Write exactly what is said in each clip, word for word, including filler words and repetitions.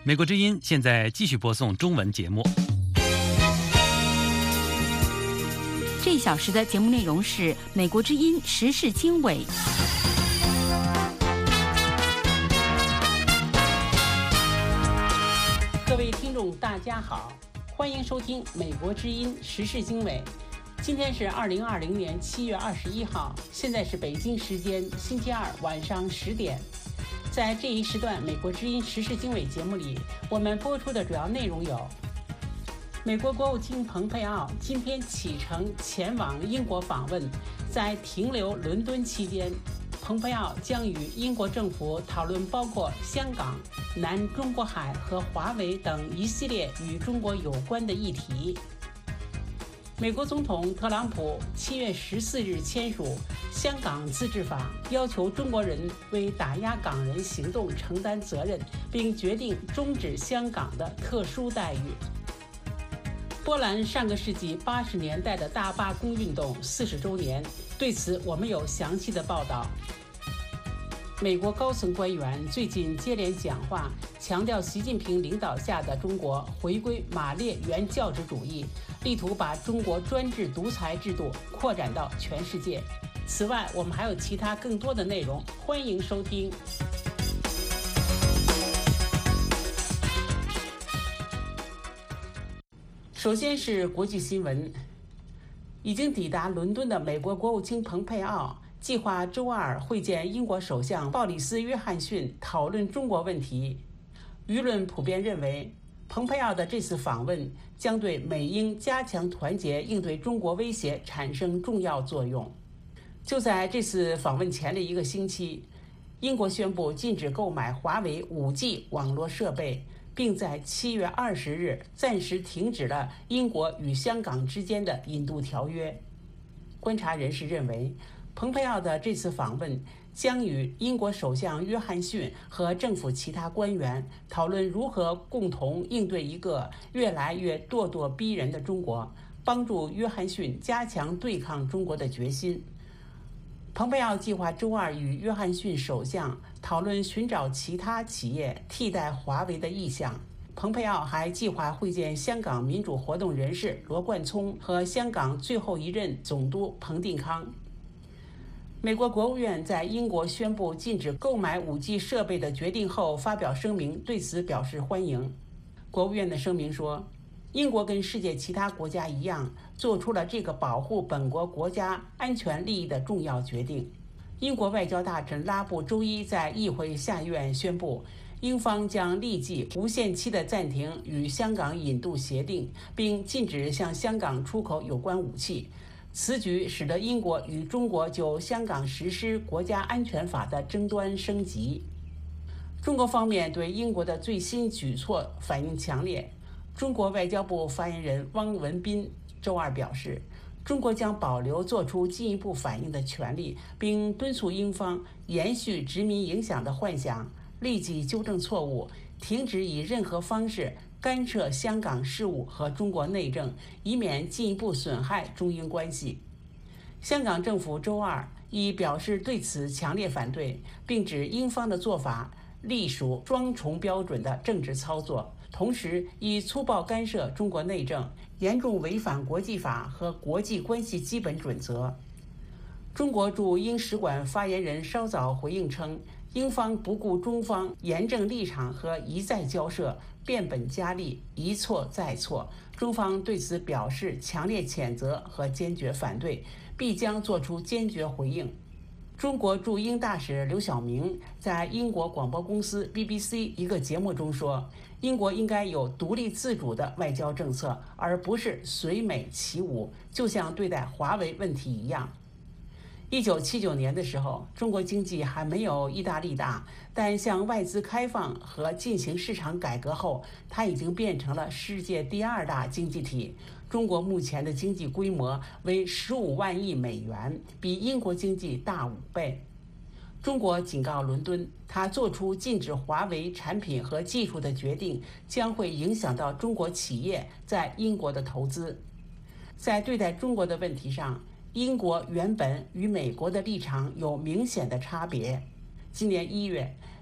美国之音现在继续播送中文节目。 这一小时的节目内容是美国之音时事经纬。 各位听众大家好，欢迎收听美国之音时事经纬。今天是二零二零年七月二十一号，现在是北京时间星期二晚上十点。在这一时段美国之音时事经纬节目里，我们播出的主要内容有：美国国务卿蓬佩奥今天启程前往英国访问，在停留伦敦期间，蓬佩奥将与英国政府讨论包括香港、南中国海和华为等一系列与中国有关的议题。美国总统特朗普七月十四日签署《香港自治法》，要求中国人为打压港人行动承担责任，并决定终止香港的特殊待遇。波兰上个世纪八十年代的大罢工运动四十周年，对此我们有详细的报道。美国高层官员最近接连讲话，强调习近平领导下的中国回归马列原教旨主义，力图把中国专制独裁制度扩展到全世界。此外，我们还有其他更多的内容，欢迎收听。首先是国际新闻，已经抵达伦敦的美国国务卿蓬佩奥计划周二会见英国首相鲍里斯·约翰逊，讨论中国问题。舆论普遍认为，蓬佩奥的这次访问将对美英加强团结应对中国威胁产生重要作用。就在这次访问前的一个星期，英国宣布禁止购买华为 五 G 网络设备，并在七月二十日暂时停止了英国与香港之间的引渡条约。观察人士认为，蓬佩奥的这次访问将与英国首相约翰逊和政府其他官员讨论如何共同应对一个越来越咄咄逼人的中国，帮助约翰逊加强对抗中国的决心。蓬佩奥计划周二与约翰逊首相讨论寻找其他企业替代华为的意向。蓬佩奥还计划会见香港民主活动人士罗冠聪和香港最后一任总督彭定康。美国国务院在英国宣布禁止购买 五 G 设备的决定后发表声明，对此表示欢迎。国务院的声明说，英国跟世界其他国家一样，做出了这个保护本国国家安全利益的重要决定。英国外交大臣拉布周一在议会下议院宣布，英方将立即无限期地暂停与香港引渡协定，并禁止向香港出口有关武器。此举使得英国与中国就香港实施国家安全法的争端升级。中国方面对英国的最新举措反应强烈。中国外交部发言人汪文斌周二表示，中国将保留做出进一步反应的权利，并敦促英方延续殖民影响的幻想，立即纠正错误，停止以任何方式干涉香港事务和中国内政，以免进一步损害中英关系。香港政府周二已表示对此强烈反对，并指英方的做法隶属双重标准的政治操作，同时以粗暴干涉中国内政，严重违反国际法和国际关系基本准则。中国驻英使馆发言人稍早回应称，英方不顾中方严正立场和一再交涉，变本加厉，一错再错，中方对此表示强烈谴责和坚决反对，必将作出坚决回应。中国驻英大使刘晓明在英国广播公司 B B C 一个节目中说，英国应该有独立自主的外交政策，而不是随美起舞，就像对待华为问题一样。一九七九年的时候，中国经济还没有意大利大，但向外资开放和进行市场改革后，它已经变成了世界第二大经济体。中国目前的经济规模为十五万亿美元，比英国经济大五倍。中国警告伦敦，他做出禁止华为产品和技术的决定，将会影响到中国企业在英国的投资。在对待中国的问题上，英国原本与美国的立场有明显的差别。今年一月，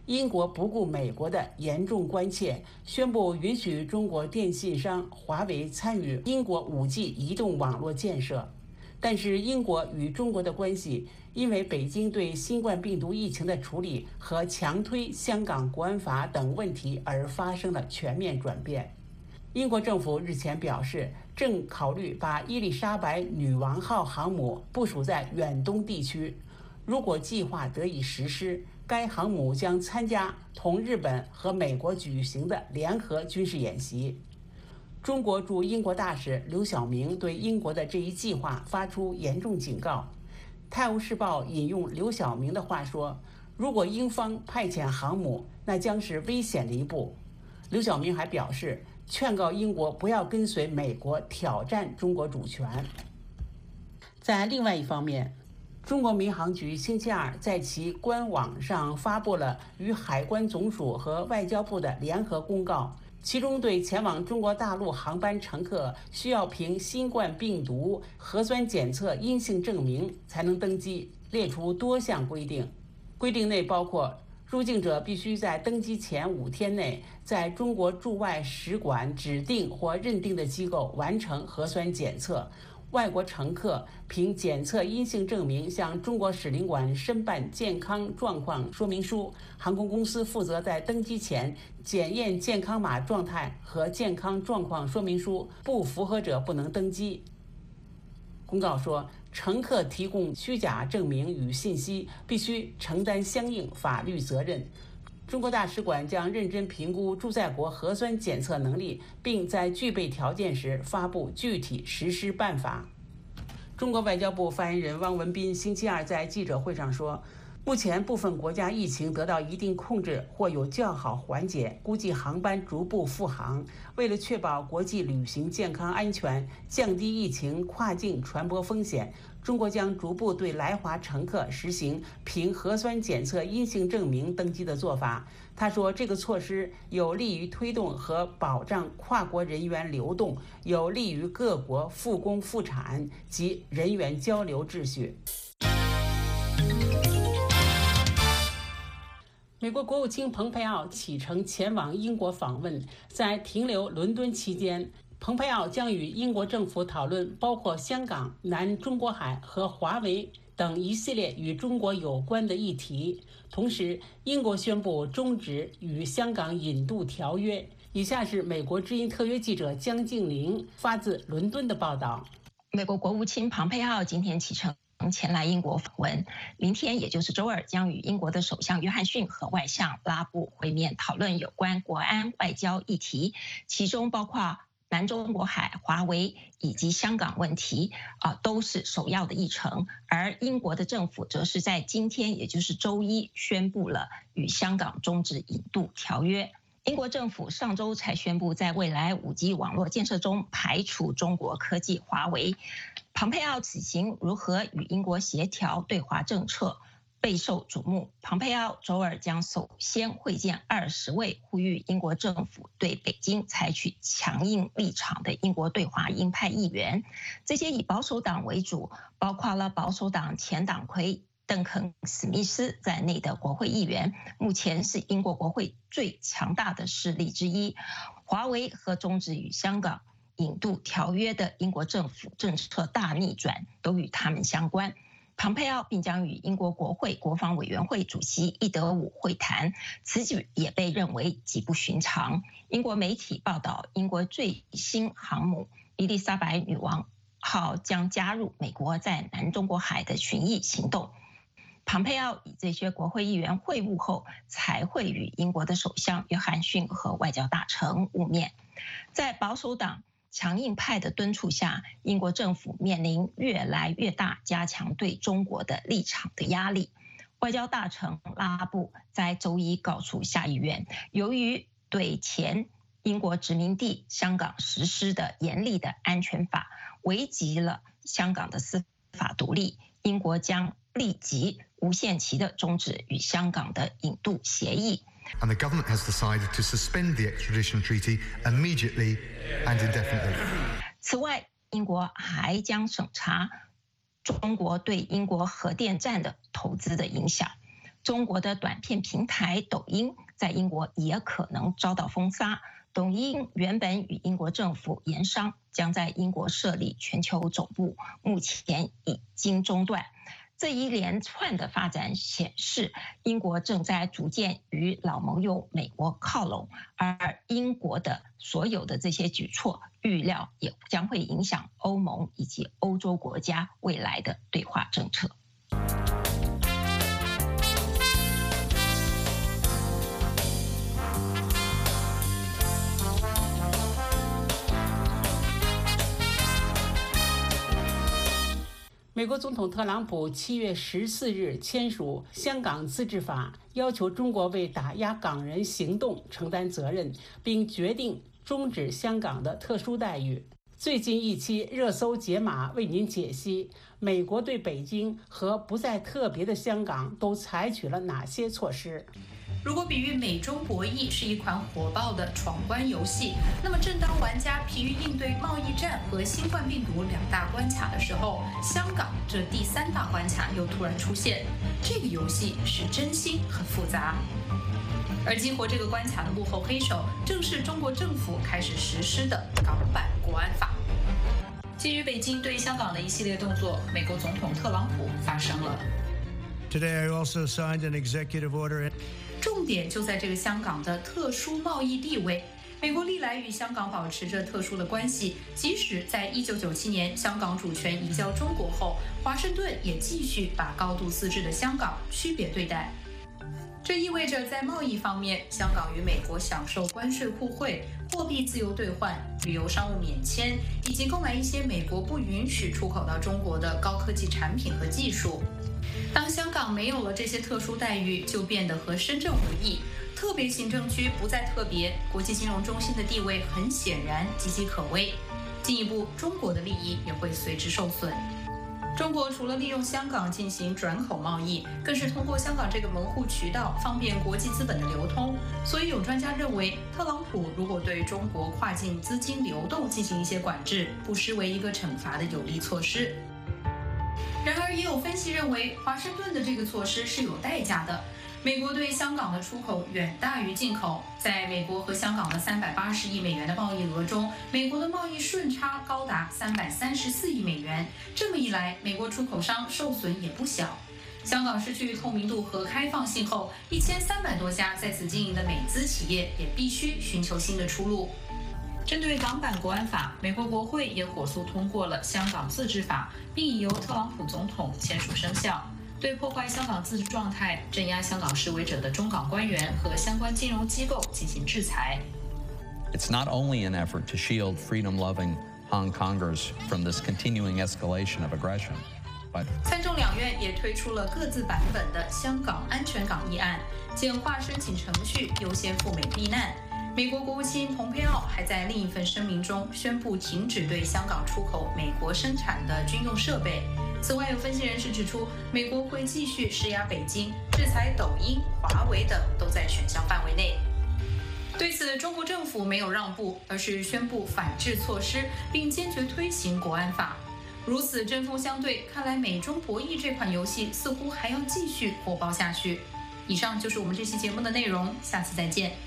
英国不顾美国的严重关切，宣布允许中国电信商华为参与英国 五 G 移动网络建设。但是英国与中国的关系因为北京对新冠病毒疫情的处理和强推香港国安法等问题而发生了全面转变。英国政府日前表示，正考虑把伊丽莎白女王号航母部署在远东地区。如果计划得以实施，该航母将参加同日本和美国举行的联合军事演习。中国驻英国大使刘晓明对英国的这一计划发出严重警告。《泰晤士报》引用刘晓明的话说：“如果英方派遣航母，那将是危险的一步。”刘晓明还表示，劝告英国不要跟随美国挑战中国主权。在另外一方面，中国民航局星期二在其官网上发布了与海关总署和外交部的联合公告，其中对前往中国大陆航班乘客需要凭新冠病毒核酸检测阴性证明才能登机，列出多项规定。规定内包括入境者必须在登机前五天内在中国驻外使馆指定或认定的机构完成核酸检测，外国乘客凭检测阴性证明向中国使领馆申办健康状况说明书，航空公司负责在登机前检验健康码状态和健康状况说明书，不符合者不能登机。公告说，乘客提供虚假证明与信息必须承担相应法律责任。中国大使馆将认真评估驻在国核酸检测能力，并在具备条件时发布具体实施办法。中国外交部发言人汪文斌星期二在记者会上说，目前部分国家疫情得到一定控制或有较好缓解，估计航班逐步复航。为了确保国际旅行健康安全，降低疫情跨境传播风险，中国将逐步对来华乘客实行凭核酸检测阴性证明登机的做法。他说，这个措施有利于推动和保障跨国人员流动，有利于各国复工复产及人员交流秩序。美国国务卿蓬佩奥启程前往英国访问，在停留伦敦期间，蓬佩奥将与英国政府讨论包括香港、南中国海和华为等一系列与中国有关的议题。同时，英国宣布终止与香港引渡条约。以下是美国之音特约记者江静玲发自伦敦的报道。 美国国务卿蓬佩奥今天启程前来英国访问，明天也就是周二将与英国的首相约翰逊和外相拉布会面，讨论有关国安外交议题，其中包括南中国海、华为以及香港问题啊、呃，都是首要的议程。而英国的政府则是在今天，也就是周一，宣布了与香港终止引渡条约。英国政府上周才宣布，在未来 五 G 网络建设中排除中国科技华为。蓬佩奥此行如何与英国协调对华政策备受瞩目。蓬佩奥周二将首先会见二十位呼吁英国政府对北京采取强硬立场的英国对华鹰派议员，这些以保守党为主，包括了保守党前党魁邓肯·史密斯在内的国会议员，目前是英国国会最强大的势力之一。华为和终止与香港引渡条约的英国政府政策大逆转，都与他们相关。蓬佩奥并将与英国国会国防委员会主席易德伍会谈，此举也被认为极不寻常。英国媒体报道，英国最新航母伊丽莎白女王号将加入美国在南中国海的巡弋行动。蓬佩奥与这些国会议员会晤后，才会与英国的首相约翰逊和外交大臣晤面。在保守党强硬派的敦促下，英国政府面临越来越大加强对中国的立场的压力。外交大臣拉布在周一告诉下议院，由于对前英国殖民地香港实施的严厉的安全法危及了香港的司法独立，英国将立即无限期的终止与香港的引渡协议。 And the government has decided to suspend the extradition treaty immediately and indefinitely. 此外，英国还将审查中国对英国核电站的投资的影响。 中国的短片平台抖音在英国也可能遭到封杀。抖音原本与英国政府研商，将在英国设立全球总部，目前已经中断。这一连串的发展显示，英国正在逐渐与老盟友美国靠拢，而英国的所有的这些举措，预料也将会影响欧盟以及欧洲国家未来的对华政策。 美国总统特朗普七月十四日签署《香港自治法》，要求中国为打压港人行动承担责任，并决定终止香港的特殊待遇。最近一期热搜解码为您解析美国对北京和不再特别的香港都采取了哪些措施。 如果比喻美中博弈是一款火爆的闯关游戏，那么正当玩家疲于应对贸易战和新冠病毒两大关卡的时候，香港这第三大关卡又突然出现。这个游戏是真心很复杂。而激活这个关卡的幕后黑手，正是中国政府开始实施的港版国安法。基于北京对香港的一系列动作，美国总统特朗普发声了。 Today I also signed an executive order. 重点就在这个香港的特殊贸易地位。美国历来与香港保持着特殊的关系，即使在一九九七年香港主权移交中国后，华盛顿也继续把高度自治的香港区别对待。这意味着在贸易方面，香港与美国享受关税互惠、货币自由兑换、旅游商务免签，以及购买一些美国不允许出口到中国的高科技产品和技术。当香港没有了这些特殊待遇，就变得和深圳无异。特别行政区不再特别，国际金融中心的地位很显然岌岌可危。进一步，中国的利益也会随之受损。中国除了利用香港进行转口贸易，更是通过香港这个门户渠道，方便国际资本的流通。所以有专家认为，特朗普如果对中国跨境资金流动进行一些管制，不失为一个惩罚的有力措施。然而，也有分析认为，华盛顿的这个措施是有代价的。美国对香港的出口远大于进口，在美国和香港的三百八十亿美元的贸易额中，美国的贸易顺差高达三百三十四亿美元。这么一来，美国出口商受损也不小。香港失去透明度和开放性后，一千三百多家在此经营的美资企业也必须寻求新的出路。针对港版国安法，美国国会也火速通过了《香港自治法》，并已由特朗普总统签署生效，对破坏香港自治状态、镇压香港示威者的中港官员和相关金融机构进行制裁。 It's not only an effort to shield freedom-loving Hong Kongers from this continuing escalation of aggression, but 参众两院也推出了各自版本的香港安全港议案，简化申请程序，优先赴美避难。美国国务卿蓬佩奥还在另一份声明中宣布停止对香港出口美国生产的军用设备。此外，有分析人士指出，美国会继续施压北京，制裁抖音、华为等都在选项范围内。对此，中国政府没有让步，而是宣布反制措施，并坚决推行国安法。如此针锋相对，看来美中博弈这款游戏似乎还要继续火爆下去。以上就是我们这期节目的内容，下次再见。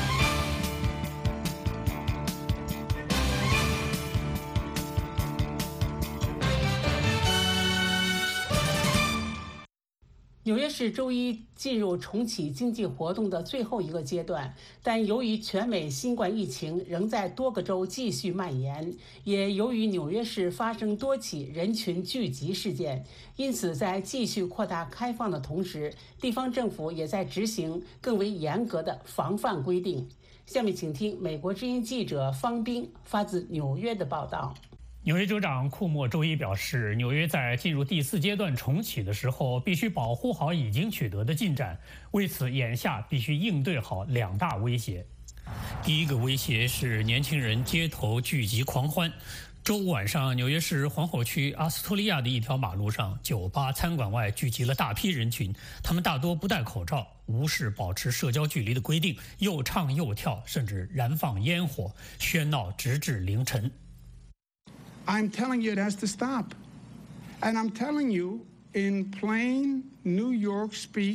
纽约市周一进入重启经济活动的最后一个阶段，但由于全美新冠疫情仍在多个州继续蔓延，也由于纽约市发生多起人群聚集事件，因此在继续扩大开放的同时，地方政府也在执行更为严格的防范规定。下面请听美国之音记者方冰发自纽约的报道。 纽约州长库莫周一表示，纽约在进入第四阶段重启的时候，必须保护好已经取得的进展。为此，眼下必须应对好两大威胁。第一个威胁是年轻人街头聚集狂欢。周五晚上，纽约市皇后区阿斯托利亚的一条马路上，酒吧、餐馆外聚集了大批人群，他们大多不戴口罩，无视保持社交距离的规定，又唱又跳，甚至燃放烟火，喧闹直至凌晨。 I'm telling you it has to stop. And I'm telling you in plain New York speak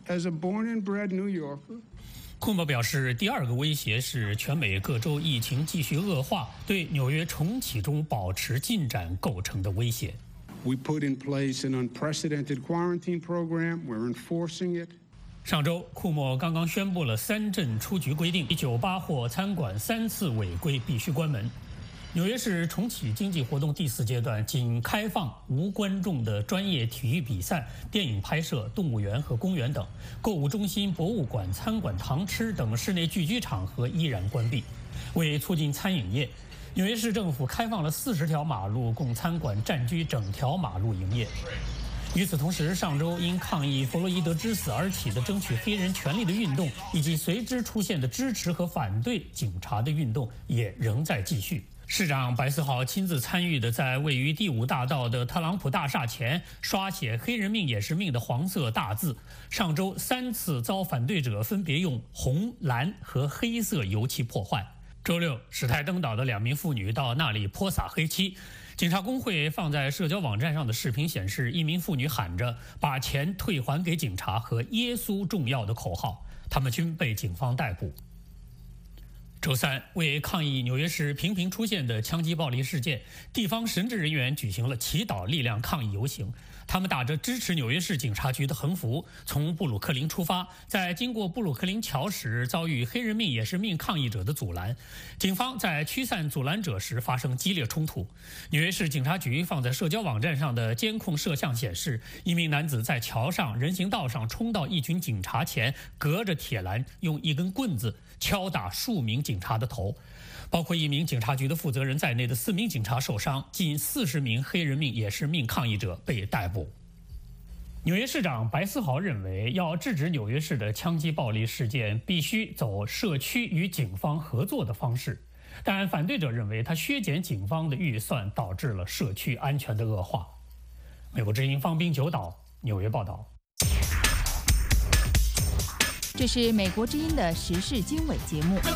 as a born and bred New Yorker. 库莫表示，第二个威胁是全美各州疫情继续恶化，对纽约重启中保持进展构成的威胁。 We put in place an unprecedented quarantine program. We're enforcing it. 上周，库莫刚刚宣布了三镇出局规定，酒吧或餐馆三次违规必须关门。纽约市重启经济活动第四阶段仅开放无观众的专业体育比赛、电影拍摄、动物园和公园等，购物中心、博物馆、餐馆、堂吃等室内聚居场合依然关闭。为促进餐饮业，纽约市政府开放了四十条马路供餐馆占据整条马路营业。与此同时，上周因抗议弗洛伊德之死而起的争取黑人权利的运动，以及随之出现的支持和反对警察的运动，也仍在继续。市长白思豪亲自参与的，在位于第五大道的特朗普大厦前刷写"黑人命也是命"的黄色大字。上周三次遭反对者分别用红、蓝和黑色油漆破坏。周六，史泰登岛的两名妇女到那里泼洒黑漆。警察工会放在社交网站上的视频显示，一名妇女喊着"把钱退还给警察"和"耶稣重要"的口号，他们均被警方逮捕。周三，为抗议纽约市频频出现的枪击暴力事件，地方神职人员举行了祈祷力量抗议游行。他们打着支持纽约市警察局的横幅，从布鲁克林出发，在经过布鲁克林桥时遭遇"黑人命也是命"抗议者的阻拦。警方在驱散阻拦者时发生激烈冲突。纽约市警察局放在社交网站上的监控摄像显示，一名男子在桥上人行道上冲到一群警察前，隔着铁栏用一根棍子敲打数名警察的头。包括一名警察局的负责人在内的四名警察受伤，近四十名黑人命也是命抗议者被逮捕。纽约市长白思豪认为，要制止纽约市的枪击暴力事件，必须走社区与警方合作的方式。但反对者认为，他削减警方的预算，导致了社区安全的恶化。美国之音方斌九岛纽约报道。 这是美国之音的时事经纬节目。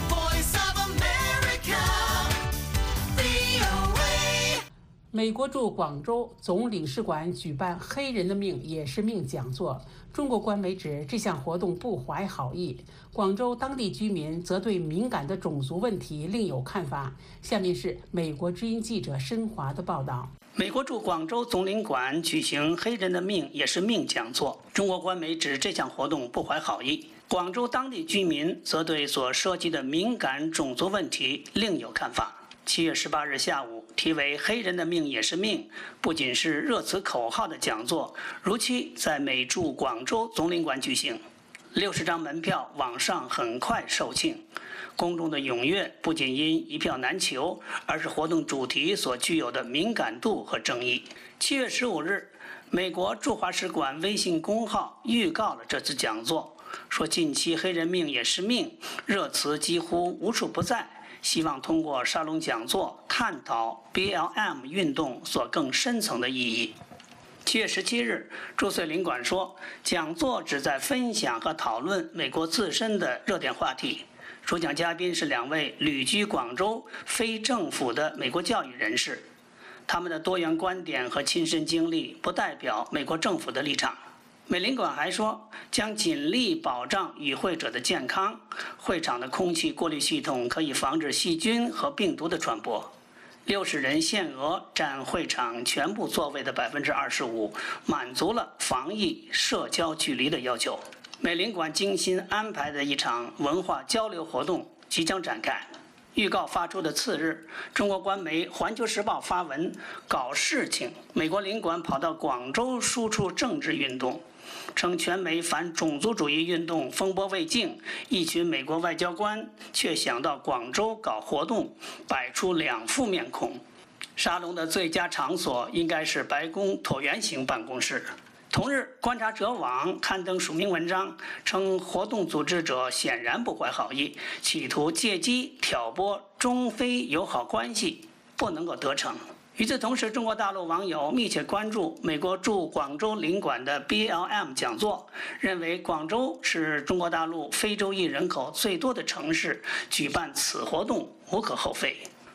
美国驻广州总领事馆举办"黑人的命也是命"讲座，中国官媒指这项活动不怀好意，广州当地居民则对敏感的种族问题另有看法。下面是美国之音记者申华的报道。 美国驻广州总领馆举行"黑人的命也是命"讲座，中国官媒指这项活动不怀好意，广州当地居民则对所涉及的敏感种族问题另有看法。七月十八日下午，题为"黑人的命也是命"，不仅是热词口号的讲座，如期在美驻广州总领馆举行。六十张门票网上很快售罄，公众的踊跃不仅因一票难求，而是活动主题所具有的敏感度和争议。七月十五日，美国驻华使馆微信公号预告了这次讲座，说近期"黑人命也是命"热词几乎无处不在，希望通过沙龙讲座探讨 B L M 运动所更深层的意义。七月十七日，驻穗领馆说，讲座旨在分享和讨论美国自身的热点话题。主讲嘉宾是两位旅居广州、非政府的美国教育人士，他们的多元观点和亲身经历不代表美国政府的立场。美领馆还说，将尽力保障与会者的健康，会场的空气过滤系统可以防止细菌和病毒的传播。六十人限额占会场全部座位的百分之二十五，满足了防疫社交距离的要求。美领馆精心安排的一场文化交流活动即将展开。预告发出的次日，中国官媒《环球时报》发文搞事情，美国领馆跑到广州输出政治运动，称全美反种族主义运动风波未静，一群美国外交官却想到广州搞活动，摆出两副面孔。沙龙的最佳场所应该是白宫椭圆形办公室。同日，观察者网刊登署名文章，称活动组织者显然不怀好意，企图借机挑拨中非友好关系，不能够得逞。与此同时，中国大陆网友密切关注美国驻广州领馆的 B L M 讲座，认为广州是中国大陆非洲裔人口最多的城市，举办此活动无可厚非。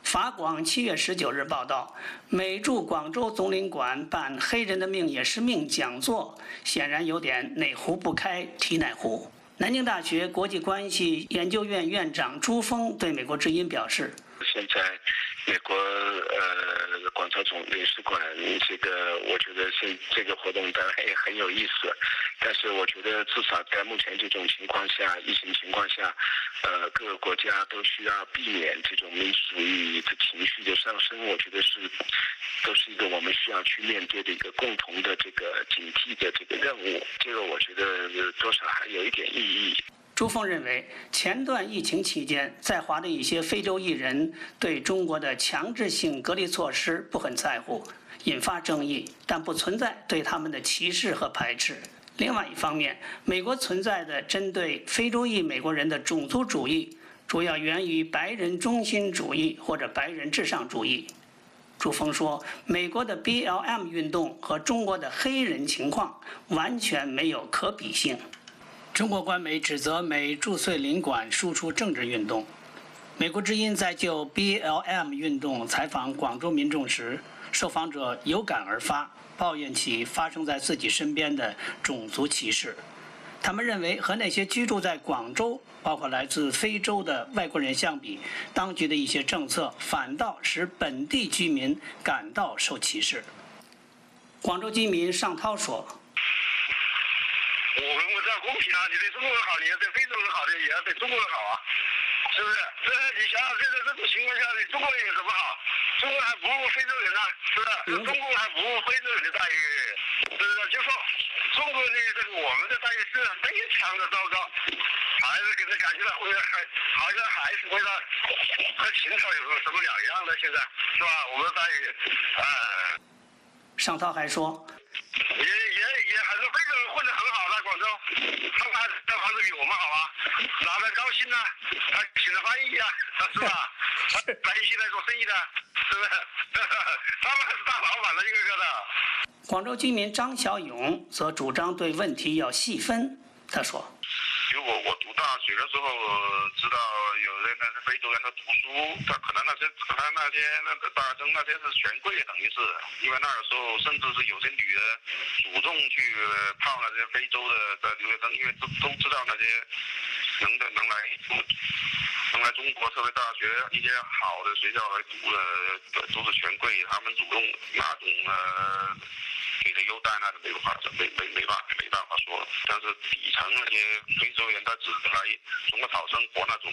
法广七月十九日报道，美驻广州总领馆办“黑人的命也是命”讲座，显然有点哪壶不开提哪壶。南京大学国际关系研究院院长朱峰对美国之音表示：“ 现在美国呃广州总领事馆这个，我觉得是这个活动当然也很有意思，但是我觉得至少在目前这种情况下，疫情情况下，呃各个国家都需要避免这种民族主义的情绪的上升，我觉得是都是一个我们需要去面对的一个共同的这个警惕的这个任务，这个我觉得多少还有一点意义。” 朱峰认为，前段疫情期间，在华的一些非洲艺人对中国的强制性隔离措施不很在乎，引发争议，但不存在对他们的歧视和排斥。另外一方面，美国存在的针对非洲裔美国人的种族主义，主要源于白人中心主义或者白人至上主义。朱峰说，美国的 B L M 运动和中国的黑人情况完全没有可比性。中国官媒指责美驻绥领馆输出政治运动。美国之音在就 B L M 运动采访广州民众时，受访者有感而发，抱怨起发生在自己身边的种族歧视。他们认为和那些居住在广州，包括来自非洲的外国人相比，当局的一些政策反倒使本地居民感到受歧视。广州居民尚涛说：“ 我们我这样公平啊！你对中国人好，你要对非洲人好的，也要对中国人好啊，是不是？这你想想，现在这种情况下，你中国人有什么好？中国还不如非洲人呢、啊，是不是？中国还不如非洲人的待遇，是不是？就说中国的这个我们的待遇是非常的糟糕，还是给他感觉到会还好像还是回到和秦朝有什么两样的？现在是吧？我们的待遇，啊、呃。” 尚涛还说。 也也也很多非洲人混得很好，在广州，他们还在房子比我们好啊，哪来高兴呢？他请了翻译啊，是吧？来一起来做生意的，是不是？他们还是大老板了，一个个的。 广州居民张小勇则主张对问题要细分。他说：“ 如果我读大学的时候知道有人那是非洲人在读书，他可能那些可能那些那个大生那些是权贵，等于是，因为那个时候甚至是有些女的主动去泡那些非洲的的留学生，因为都都知道那些能的能来能来中国特别大学一些好的学校来读的都是权贵，他们主动那种呃。”给的优待那是没有法，没没没办没办法说，但是底层那些非洲人他只是来中国讨生活那种，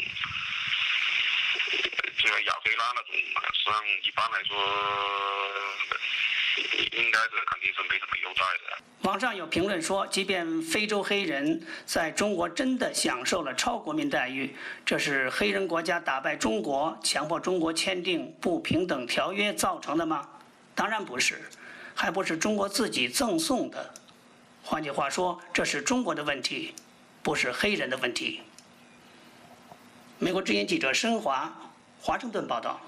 这个亚非拉那种，实际上一般来说，应该是肯定是没什么优待的。 网上有评论说，即便非洲黑人在中国真的享受了超国民待遇，这是黑人国家打败中国、强迫中国签订不平等条约造成的吗？当然不是。还不是中国自己赠送的。换句话说，这是中国的问题，不是黑人的问题。美国之音记者申华，华盛顿报道。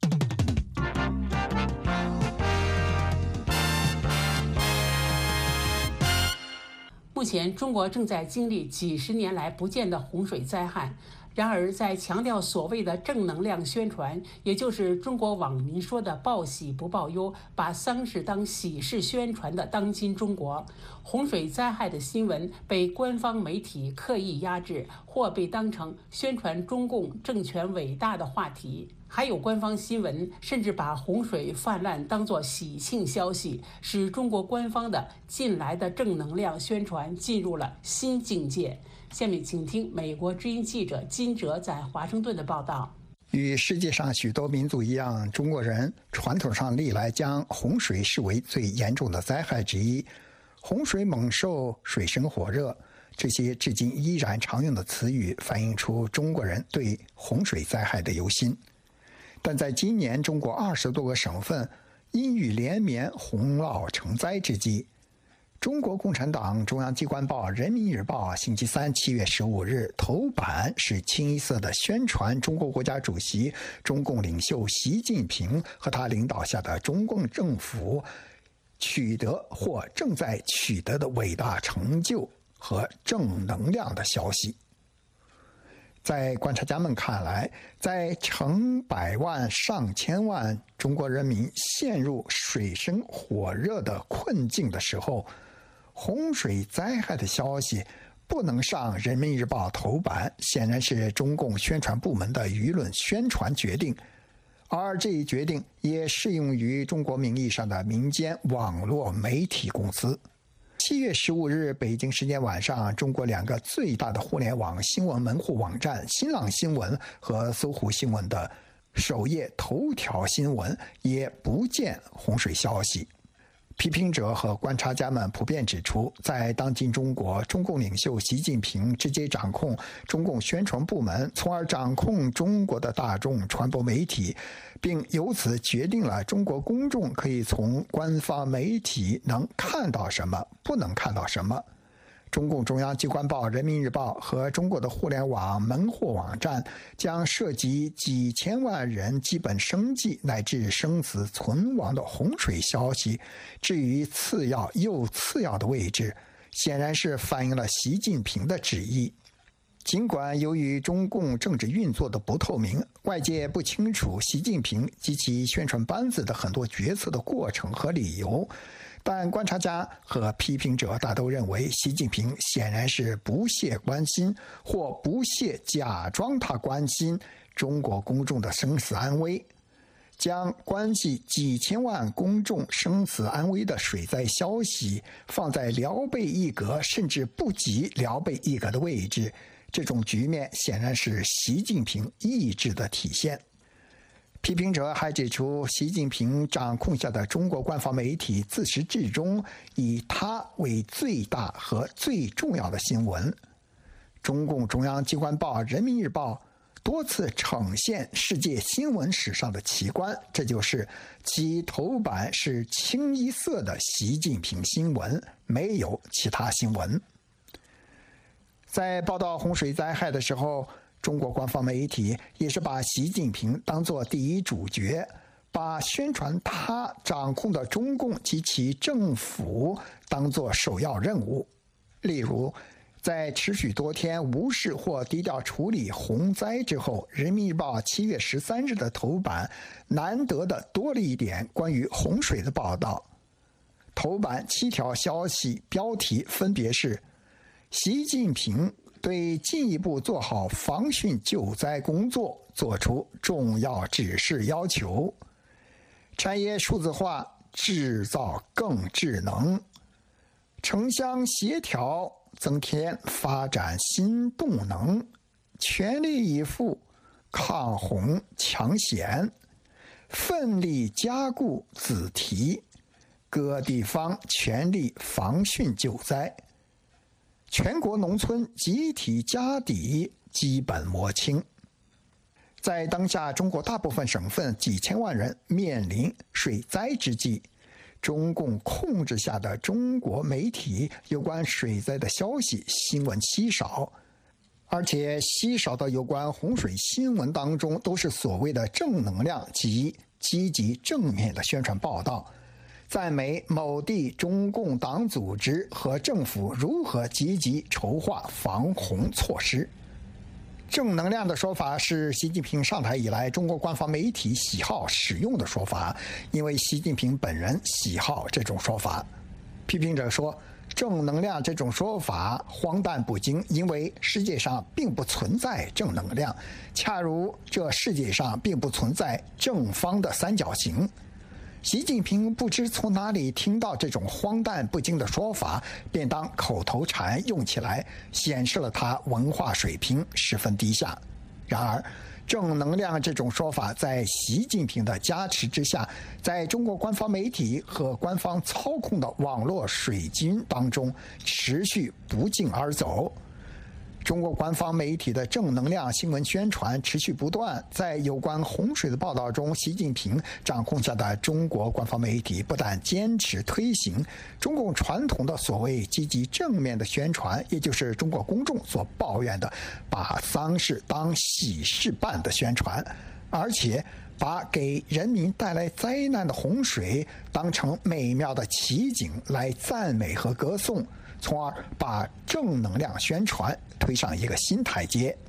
目前，中国正在经历几十年来不见的洪水灾害。然而，在强调所谓的正能量宣传，也就是中国网民说的报喜不报忧，把丧事当喜事宣传的当今中国，洪水灾害的新闻被官方媒体刻意压制，或被当成宣传中共政权伟大的话题。还有官方新闻甚至把洪水泛滥当作喜庆消息，使中国官方的近来的正能量宣传进入了新境界。下面请听美国之音记者金哲在华盛顿的报道。 与世界上许多民族一样，中国人传统上历来将洪水视为最严重的灾害之一。洪水猛兽、水深火热，这些至今依然常用的词语，反映出中国人对洪水灾害的忧心。但在今年中国二十多个省份阴雨连绵、洪涝成灾之际，中国共产党中央机关报《人民日报》星期三七月十五日头版是清一色的宣传中国国家主席、中共领袖习近平和他领导下的中共政府取得或正在取得的伟大成就和正能量的消息。 在观察家们看来，在成百万上千万中国人民陷入水深火热的困境的时候，洪水灾害的消息不能上人民日报头版，显然是中共宣传部门的舆论宣传决定，而这一决定也适用于中国名义上的民间网络媒体公司。七月十五日北京时间晚上，中国两个最大的互联网新闻门户网站新浪新闻和搜狐新闻的首页头条新闻也不见洪水消息。批评者和观察家们普遍指出，在当今中国，中共领袖习近平直接掌控中共宣传部门，从而掌控中国的大众传播媒体，并由此决定了中国公众可以从官方媒体能看到什么，不能看到什么。中共中央机关报《人民日报》和中国的互联网门户网站将涉及几千万人基本生计乃至生死存亡的洪水消息置于次要又次要的位置，显然是反映了习近平的旨意。尽管由于中共政治运作的不透明，外界不清楚习近平及其宣传班子的很多决策的过程和理由，但观察家和批评者大都认为，习近平显然是不屑关心或不屑假装他关心中国公众的生死安危，将关系几千万公众生死安危的水灾消息放在辽备一格甚至不及辽备一格的位置。这种局面显然是习近平意志的体现。批评者还指出，习近平掌控下的中国官方媒体自始至终以他为最大和最重要的新闻。中共中央机关报《人民日报》多次呈现世界新闻史上的奇观，这就是其头版是清一色的习近平新闻，没有其他新闻。在报道洪水灾害的时候，中国官方媒体也是把习近平当作第一主角，把宣传他掌控的中共及其政府当作首要任务。例如，在持续多天无视或低调处理洪灾之后，《人民日报》七月十三日的头版难得的多了一点关于洪水的报道。头版七条消息标题分别是：习近平对进一步做好防汛救灾工作作出重要指示要求，产业数字化，制造更智能，城乡协调，增添发展新动能，全力以赴抗洪抢险，奋力加固子题，各地方全力防汛救灾，全国农村集体家底基本摸清。在当下中国大部分省份几千万人面临水灾之际，中共控制下的中国媒体有关水灾的消息新闻稀少，而且稀少的有关洪水新闻当中都是所谓的正能量及积极正面的宣传报道，赞美某地中共党组织和政府如何积极筹划防洪措施。正能量的说法是习近平上台以来中国官方媒体喜好使用的说法，因为习近平本人喜好这种说法。批评者说，正能量这种说法荒诞不经，因为世界上并不存在正能量，恰如这世界上并不存在正方的三角形。习近平不知从哪里听到这种荒诞不经的说法，便当口头禅用起来，显示了他文化水平十分低下。然而，正能量这种说法在习近平的加持之下，在中国官方媒体和官方操控的网络水军当中持续不胫而走。中国官方媒体的正能量新闻宣传持续不断，在有关洪水的报道中，习近平掌控下的中国官方媒体不但坚持推行中共传统的所谓积极正面的宣传，也就是中国公众所抱怨的把丧事当喜事办的宣传，而且把给人民带来灾难的洪水当成美妙的奇景来赞美和歌颂，从而把正能量宣传推上一个新台阶。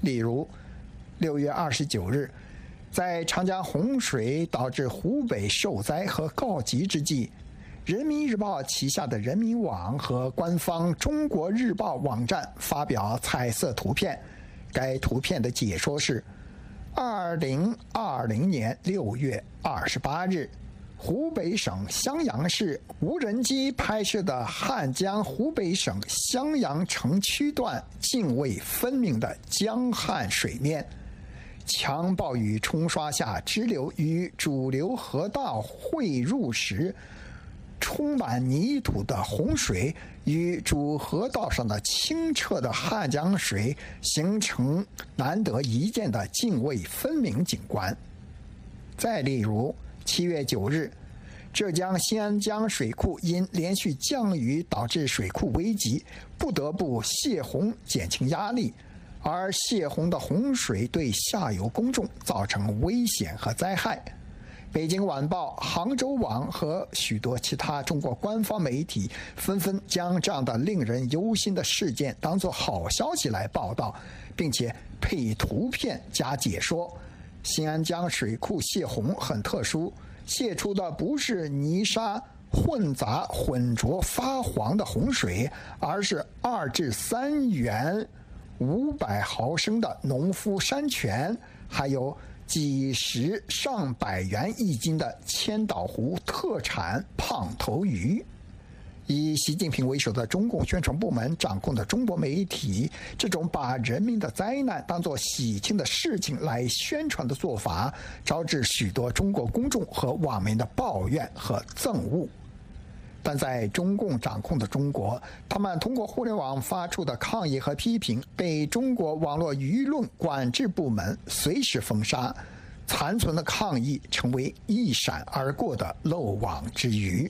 例如，六月二十九日，在长江洪水导致湖北受灾和告急之际，人民日报旗下的人民网和官方中国日报网站发表彩色图片。该图片的解说是：二零二零年六月二十八日，湖北省襄阳市无人机拍摄的汉江湖北省襄阳城区段泾渭分明的江汉水面，强暴雨冲刷下支流与主流河道汇入时，充满泥土的洪水与主河道上的清澈的汉江水形成难得一见的泾渭分明景观。再例如，七月九日，浙江新安江水库因连续降雨导致水库危急，不得不泄洪减轻压力，而泄洪的洪水对下游公众造成危险和灾害。北京晚报、杭州网和许多其他中国官方媒体纷纷将这样的令人忧心的事件当作好消息来报道，并且配图片加解说。新安江水库泄洪很特殊，泄出的不是泥沙混杂混浊发黄的洪水，而是二至三元五百毫升的农夫山泉，还有几十上百元一斤的千岛湖特产胖头鱼。以习近平为首的中共宣传部门掌控的中国媒体，这种把人民的灾难当作喜庆的事情来宣传的做法，招致许多中国公众和网民的抱怨和憎恶。但在中共掌控的中国，他们通过互联网发出的抗议和批评，被中国网络舆论管制部门随时封杀，残存的抗议成为一闪而过的漏网之鱼。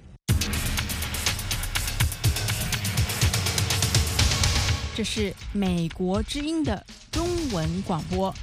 这是美国之音的中文广播。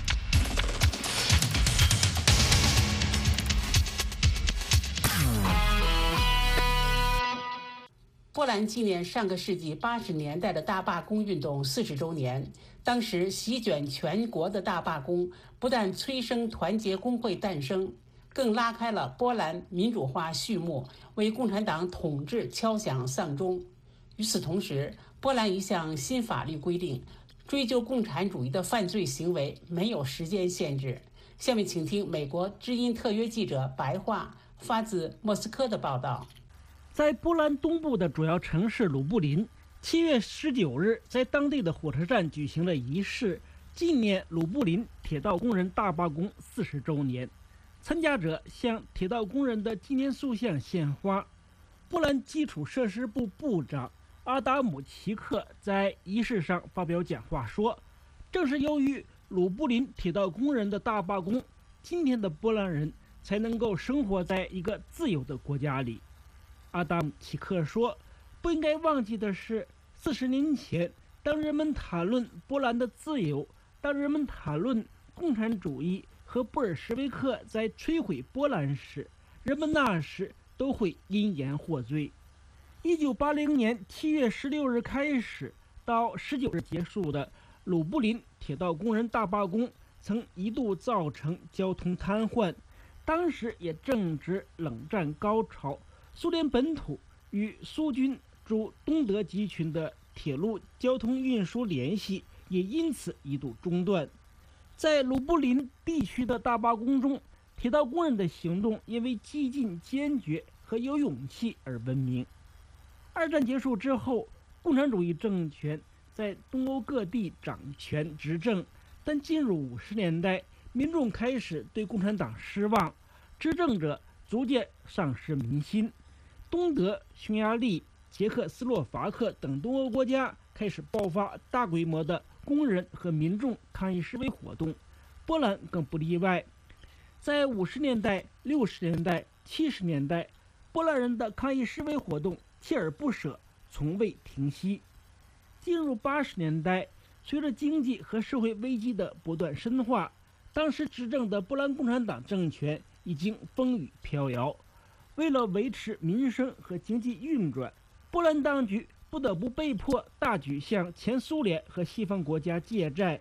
波兰纪念上个世纪八十年代的大罢工运动四十周年。当时席卷全国的大罢工，不但催生团结工会诞生，更拉开了波兰民主化序幕，为共产党统治敲响丧钟。与此同时，波兰一项新法律规定，追究共产主义的犯罪行为没有时间限制。下面请听美国之音特约记者白桦发自莫斯科的报道。 在波兰东部的主要城市鲁布林，七月十九日，在当地的火车站举行了仪式，纪念鲁布林铁道工人大罢工四十周年。参加者向铁道工人的纪念塑像献花。波兰基础设施部部长阿达姆齐克在仪式上发表讲话说，正是由于鲁布林铁道工人的大罢工，今天的波兰人才能够生活在一个自由的国家里。阿达姆齐克说，不应该忘记的是，四十年前，当人们谈论波兰的自由，当人们谈论共产主义和布尔什维克在摧毁波兰时，人们那时都会因言获罪。一九八零年七月十六日开始到十九日结束的鲁布林铁道工人大罢工，曾一度造成交通瘫痪。当时也正值冷战高潮，苏联本土与苏军驻东德集群的铁路交通运输联系也因此一度中断。在鲁布林地区的大罢工中，铁道工人的行动因为激进、坚决和有勇气而闻名。二战结束之后，共产主义政权在东欧各地掌权执政，但进入五十年代，民众开始对共产党失望，执政者逐渐丧失民心。东德、匈牙利、捷克斯洛伐克等东欧国家开始爆发大规模的工人和民众抗议示威活动，波兰更不例外。在五十年代、六十年代、七十年代，波兰人的抗议示威活动锲而不舍，从未停息。进入八十年代，随着经济和社会危机的不断深化，当时执政的波兰共产党政权已经风雨飘摇。为了维持民生和经济运转，波兰当局不得不被迫大举向前苏联和西方国家借债。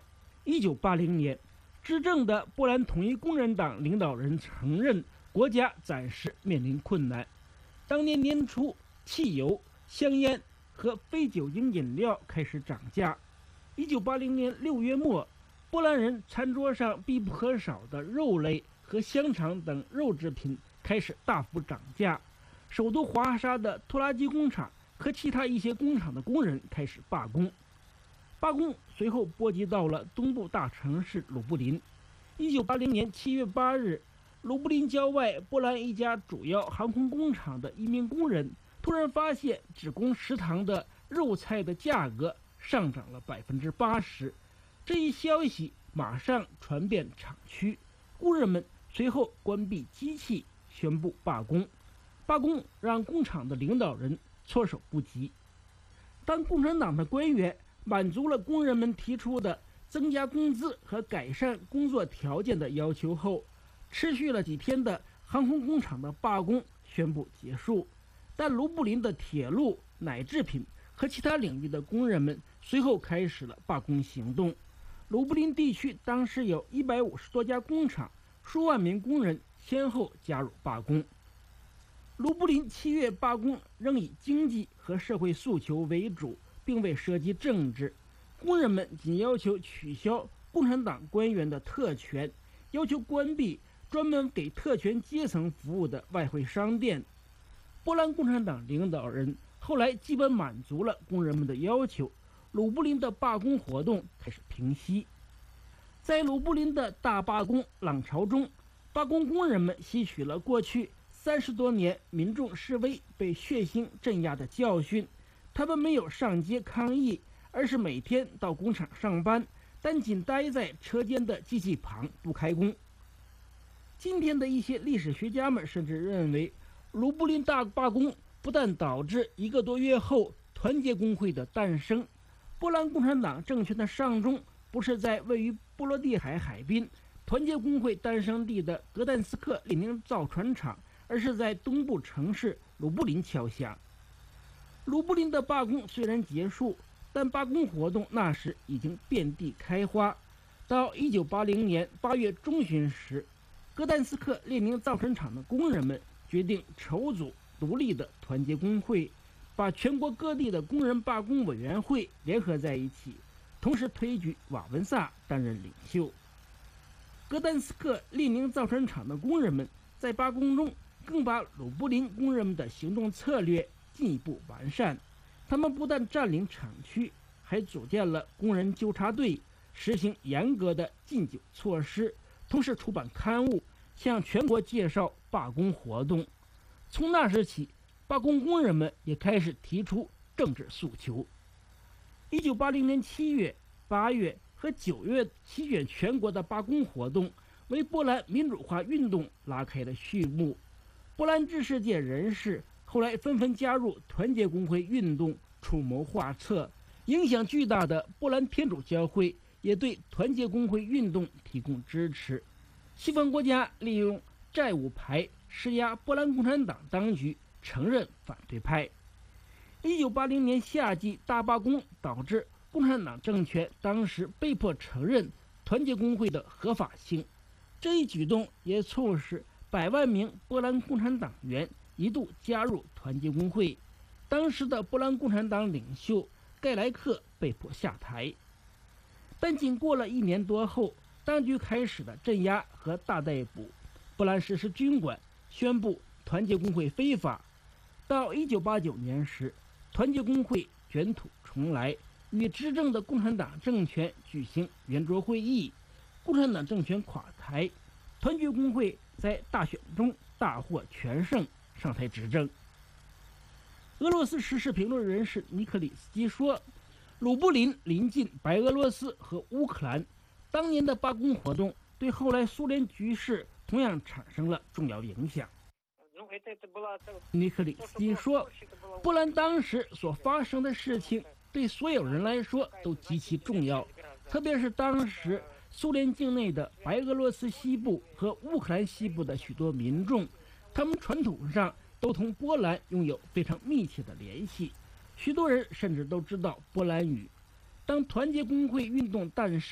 一九八零年，执政的波兰统一工人党领导人承认国家暂时面临困难。当年年初，汽油、香烟和非酒精饮料开始涨价。一九八零年六月末，波兰人餐桌上必不可少的肉类和香肠等肉制品开始大幅涨价。首都华沙的拖拉机工厂和其他一些工厂的工人开始罢工。罢工随后波及到了东部大城市鲁布林。一九八零年七月八日，鲁布林郊外波兰一家主要航空工厂的一名工人突然发现只供食堂的肉菜的价格上涨了百分之八十。这一消息马上传遍厂区，工人们随后关闭机器，宣布罢工。罢工让工厂的领导人措手不及。当共产党的官员满足了工人们提出的增加工资和改善工作条件的要求后，持续了几天的航空工厂的罢工宣布结束。但卢布林的铁路、奶制品和其他领域的工人们随后开始了罢工行动。卢布林地区当时有一百五十多家工厂，数万名工人先后加入罢工。卢布林七月罢工仍以经济和社会诉求为主，并未涉及政治。工人们仅要求取消共产党官员的特权，要求关闭专门给特权阶层服务的外汇商店。波兰共产党领导人后来基本满足了工人们的要求，鲁布林的罢工活动开始平息。在鲁布林的大罢工浪潮中，罢工工人们吸取了过去三十多年民众示威被血腥镇压的教训，他们没有上街抗议，而是每天到工厂上班，但仅待在车间的机器旁不开工。今天的一些历史学家们甚至认为，卢布林大罢工不但导致一个多月后团结工会的诞生，波兰共产党政权的上钟不是在位于波罗的海海滨团结工会诞生地的格但斯克列宁造船厂，而是在东部城市卢布林敲响。卢布林的罢工虽然结束，但罢工活动那时已经遍地开花。到一九八零年八月中旬时，格但斯克列宁造船厂的工人们决定筹组独立的团结工会，把全国各地的工人罢工委员会联合在一起，同时推举瓦文萨担任领袖。格但斯克列宁造船厂的工人们在罢工中更把鲁布林工人们的行动策略进一步完善。他们不但占领厂区，还组建了工人纠察队，实行严格的禁酒措施，同时出版刊物，向全国介绍罢工活动。从那时起，罢工工人们也开始提出政治诉求。一九八零年七月、八月和九月席卷全国的罢工活动，为波兰民主化运动拉开了序幕。波兰知识界人士后来纷纷加入团结工会运动，出谋划策。影响巨大的波兰天主教会也对团结工会运动提供支持。西方国家利用债务牌施压波兰共产党当局，承认反对派。一九八零年夏季大罢工导致共产党政权当时被迫承认团结工会的合法性，这一举动也促使百万名波兰共产党员一度加入团结工会。当时的波兰共产党领袖盖莱克被迫下台。但仅过了一年多后，当局开始了镇压和大逮捕，波兰实施军管，宣布团结工会非法。到一九八九年时，团结工会卷土重来，与执政的共产党政权举行圆桌会议，共产党政权垮台，团结工会在大选中大获全胜，上台执政。俄罗斯时事评论人士尼克里斯基说，鲁布林临近白俄罗斯和乌克兰，当年的罢工活动对后来苏联局势同样产生了重要影响。尼克里斯基说，波兰当时所发生的事情对所有人来说都极其重要，特别是当时苏联境内的白俄罗斯西部和乌克兰西部的许多民众，他们传统上都同波兰拥有非常密切的联系，许多人甚至都知道波兰语。当团结工会运动诞生，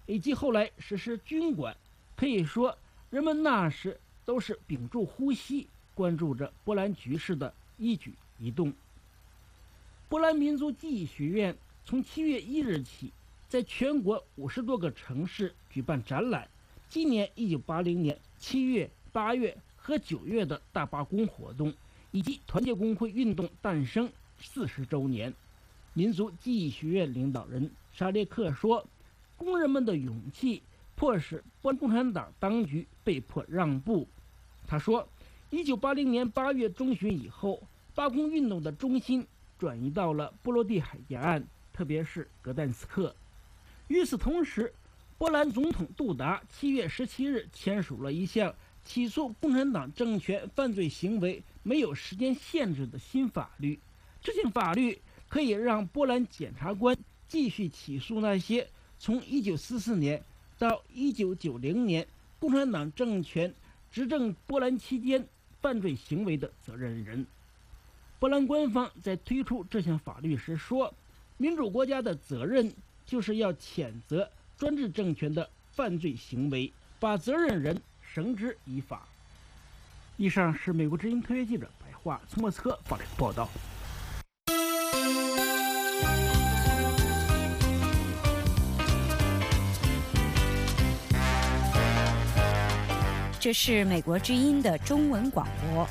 以及后来实施军管，可以说人们那时都是屏住呼吸，关注着波兰局势的一举一动。波兰民族记忆学院从七月一日起，在全国五十多个城市举办展览，纪念一九八零年七月、八月和九月的大罢工活动，以及团结工会运动诞生四十周年。民族记忆学院领导人沙列克说，工人们的勇气迫使波兰共产党当局被迫让步。他说，一九八零年八月中旬以后，罢工运动的中心转移到了波罗的海沿岸，特别是格但斯克。与此同时，波兰总统杜达七月十七日签署了一项起诉共产党政权犯罪行为没有时间限制的新法律。这项法律可以让波兰检察官继续起诉那些从一九四四年到一九九零年共产党政权执政波兰期间犯罪行为的责任人。波兰官方在推出这项法律时说，民主国家的责任就是要谴责专制政权的犯罪行为，把责任人绳之以法。以上是美国之音特约记者白桦从莫斯科发来的报道。 这是美国之音的中文广播。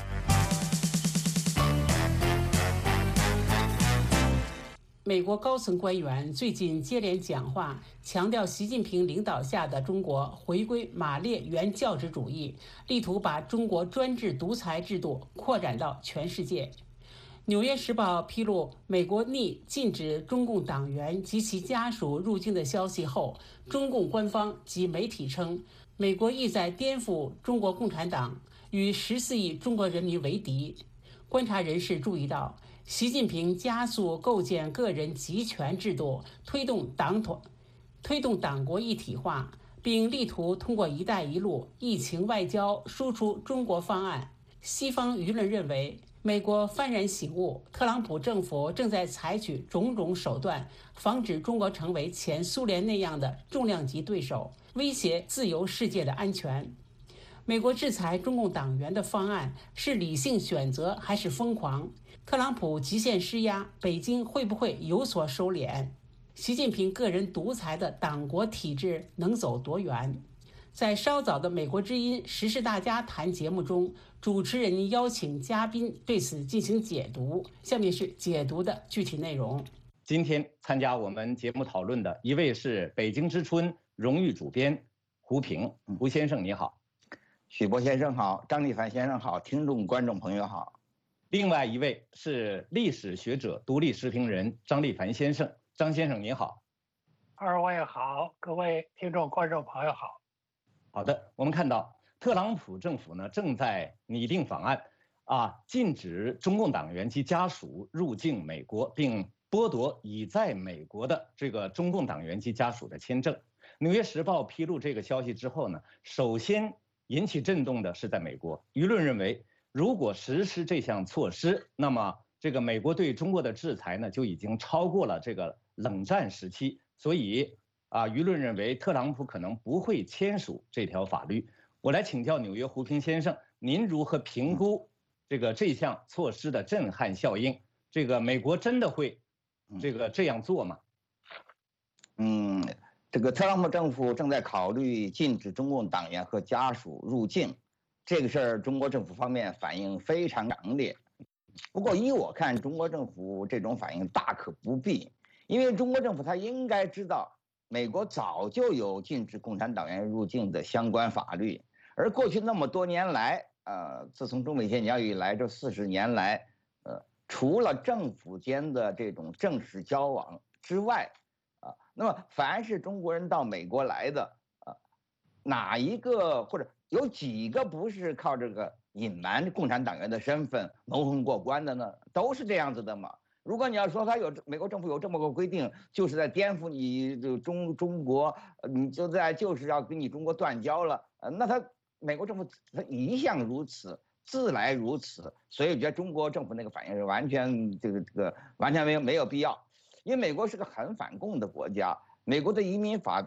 美国高层官员最近接连讲话，强调习近平领导下的中国回归马列原教旨主义，力图把中国专制独裁制度扩展到全世界。《纽约时报》披露美国拟禁止中共党员及其家属入境的消息后，中共官方及媒体称，美国意在颠覆中国共产党，与十四亿中国人民为敌。观察人士注意到，习近平加速构建个人集权制度，推动党团、推动党国一体化，并力图通过“一带一路”疫情外交输出中国方案。西方舆论认为，美国幡然醒悟，特朗普政府正在采取种种手段，防止中国成为前苏联那样的重量级对手，威胁自由世界的安全。美国制裁中共党员的方案是理性选择还是疯狂？特朗普极限施压，北京会不会有所收敛？习近平个人独裁的党国体制能走多远？在稍早的美国之音时事大家谈节目中，主持人邀请嘉宾对此进行解读。下面是解读的具体内容。 今天参加我们节目讨论的一位是北京之春荣誉主编胡平，胡先生你好。 许波先生好，张立凡先生好，听众观众朋友好。 另外一位是历史学者、独立时评人张立凡先生，张先生你好。 二位好，各位听众观众朋友好。 好的，我们看到特朗普政府呢正在拟定法案，啊，禁止中共党员及家属入境美国，并剥夺已在美国的这个中共党员及家属的签证。《纽约时报》披露这个消息之后呢，首先引起震动的是在美国，舆论认为，如果实施这项措施，那么这个美国对中国的制裁呢就已经超过了这个冷战时期，所以啊，舆论认为特朗普可能不会签署这条法律。我来请教纽约胡平先生，您如何评估这个这项措施的震撼效应？这个美国真的会这个这样做吗？ 嗯。这个特朗普政府正在考虑禁止中共党员和家属入境，这个事儿中国政府方面反应非常强烈。不过依我看，中国政府这种反应大可不必，因为中国政府他应该知道，美国早就有禁止共产党员入境的相关法律，而过去那么多年来，呃，自从中美建交以来这四十年来，呃，除了政府间的这种正式交往之外，那么，凡是中国人到美国来的，啊，哪一个或者有几个不是靠这个隐瞒共产党员的身份蒙混过关的呢？都是这样子的嘛。如果你要说他有美国政府有这么个规定，就是在颠覆你这中中国，你就在就是要跟你中国断交了，那他美国政府他一向如此，自来如此，所以我觉得中国政府那个反应是完全这个这个完全没有没有必要。因为美国是个很反共的国家，美国的移民法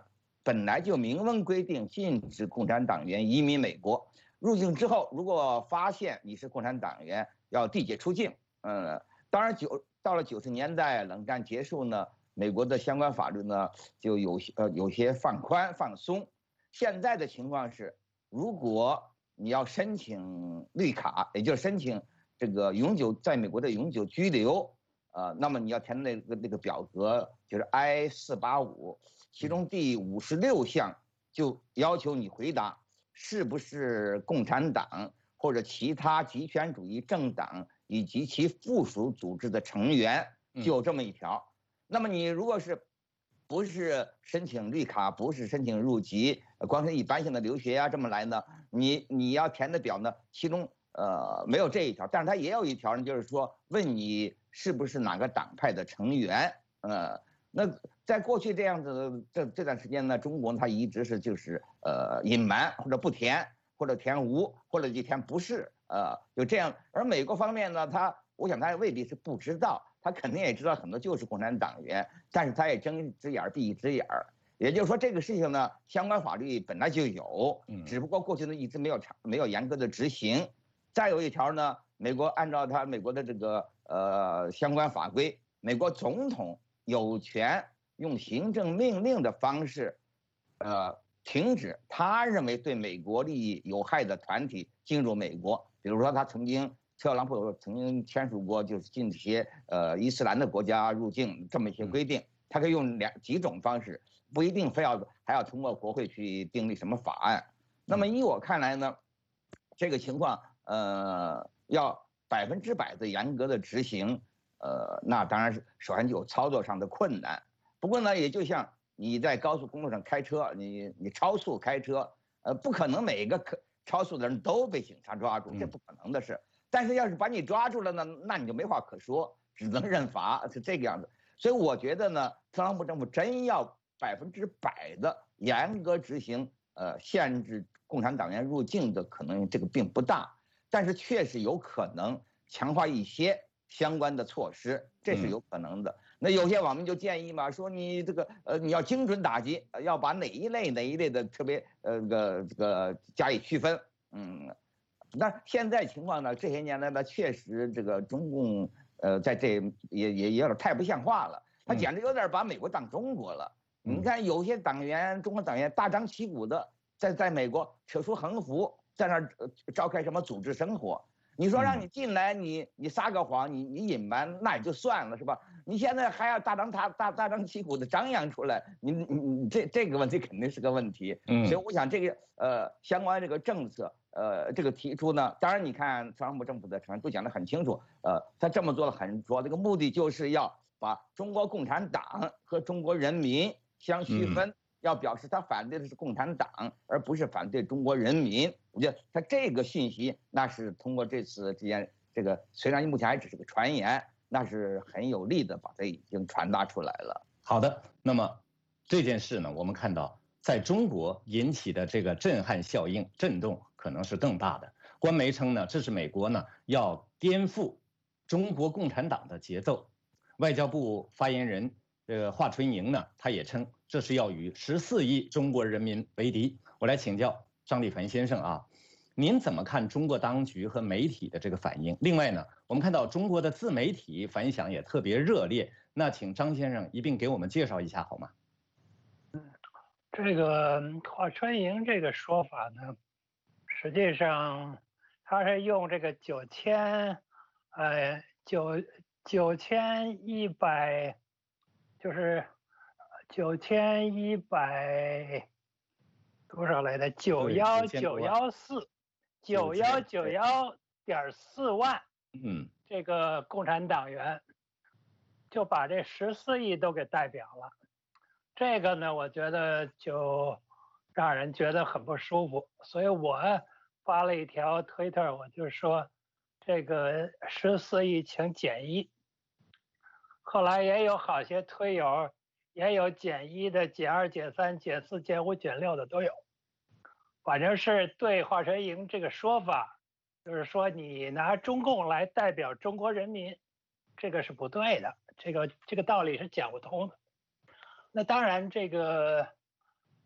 本来就明文规定禁止共产党员移民美国，入境之后如果发现你是共产党员，要递解出境。嗯，当然九到了九十年代，冷战结束呢，美国的相关法律呢就有呃有些放宽放松。现在的情况是，如果你要申请绿卡，也就是申请这个永久在美国的永久居留，呃，那么你要填那个那个表格，就是 I 四八五，其中第五十六项就要求你回答是不是共产党或者其他极权主义政党以及其附属组织的成员，就这么一条。那么你如果是不是申请绿卡，不是申请入籍，光是一般性的留学呀、啊，这么来呢，你你要填的表呢，其中呃没有这一条，但是它也有一条呢，就是说问你是不是哪个党派的成员。呃，那在过去这样子的这这段时间呢，中国它一直是就是呃隐瞒或者不填，或者填无，或者就填不是，呃就这样。而美国方面呢，他我想他未必是不知道。他肯定也知道很多就是共产党员，但是他也睁一只眼闭一只眼儿。也就是说，这个事情呢，相关法律本来就有，只不过过去呢一直没有没有严格的执行。再有一条呢，美国按照他美国的这个呃相关法规，美国总统有权用行政命令的方式，呃停止他认为对美国利益有害的团体进入美国。比如说，他曾经。特朗普曾经签署过，就是禁止些呃伊斯兰的国家入境这么一些规定，他可以用两几种方式，不一定非要还要通过国会去订立什么法案。那么依我看来呢，这个情况呃要百分之百的严格的执行，呃那当然是首先就有操作上的困难。不过呢，也就像你在高速公路上开车，你你超速开车，呃不可能每个超速的人都被警察抓住，这不可能的事。但是要是把你抓住了呢，那你就没话可说，只能认罚，是这个样子。所以我觉得呢，特朗普政府真要百分之百的严格执行，呃，限制共产党员入境的可能这个并不大，但是确实有可能强化一些相关的措施，这是有可能的。嗯、那有些网民就建议嘛，说你这个呃你要精准打击，要把哪一类哪一类的特别呃这个这个加以区分，嗯。那现在情况呢？这些年来呢，确实这个中共呃，在这也也有点太不像话了。他简直有点把美国当中国了。嗯、你看，有些党员，中国党员大张旗鼓的在在美国扯出横幅，在那儿召开什么组织生活。你说让你进来，你你撒个谎，你你隐瞒，那也就算了，是吧？你现在还要大张大大大张旗鼓的张扬出来，你你你这这个问题肯定是个问题。嗯，所以我想这个呃相关这个政策。呃，这个提出呢，当然你看特朗普政府的成员都讲得很清楚，呃，他这么做的很主要这个目的就是要把中国共产党和中国人民相区分，嗯、要表示他反对的是共产党，而不是反对中国人民。我觉得他这个信息，那是通过这次之间这个，虽然目前还只是个传言，那是很有力的把它已经传达出来了。 好的，那么这件事呢，我们看到在中国引起的这个震撼效应、震动。可能是更大的。官媒称呢，这是美国呢要颠覆中国共产党的节奏。外交部发言人这个华春莹呢，他也称这是要与十四亿中国人民为敌。我来请教张立凡先生啊，您怎么看中国当局和媒体的这个反应？另外呢，我们看到中国的自媒体反响也特别热烈，那请张先生一并给我们介绍一下好吗？ 嗯，这个华春莹这个说法呢？实际上，他是用这个九千，呃，九九千一百，就是九千一百多少来的？九幺九幺四，九幺九幺点四万，嗯，这个共产党员就把这十四亿都给代表了。这个呢，我觉得就让人觉得很不舒服，所以我发了一条推特，我就说这个十四亿请减一。后来也有好些推友，也有减一的、减二、减三、减四、减五、减六的都有，反正是对华春莹这个说法，就是说你拿中共来代表中国人民，这个是不对的，这个这个道理是讲不通的。那当然，这个